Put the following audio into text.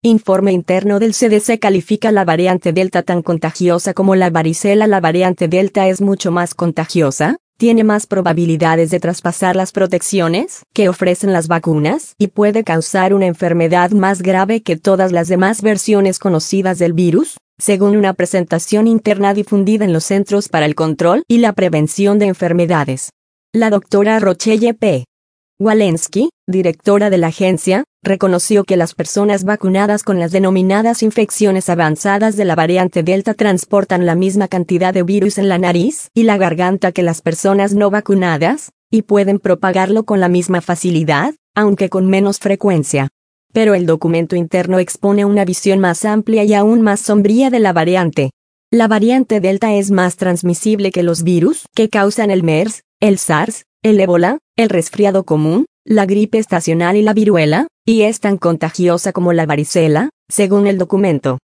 Informe interno del CDC califica la variante Delta tan contagiosa como la varicela. La variante Delta es mucho más contagiosa, tiene más probabilidades de traspasar las protecciones que ofrecen las vacunas y puede causar una enfermedad más grave que todas las demás versiones conocidas del virus, según una presentación interna difundida en los Centros para el Control y la Prevención de Enfermedades. La doctora Rochelle P. Walensky, directora de la agencia, reconoció que las personas vacunadas con las denominadas infecciones avanzadas de la variante Delta transportan la misma cantidad de virus en la nariz y la garganta que las personas no vacunadas, y pueden propagarlo con la misma facilidad, aunque con menos frecuencia. Pero el documento interno expone una visión más amplia y aún más sombría de la variante. La variante Delta es más transmisible que los virus que causan el MERS, el SARS, el ébola, el resfriado común, la gripe estacional y la viruela, y es tan contagiosa como la varicela, según el documento.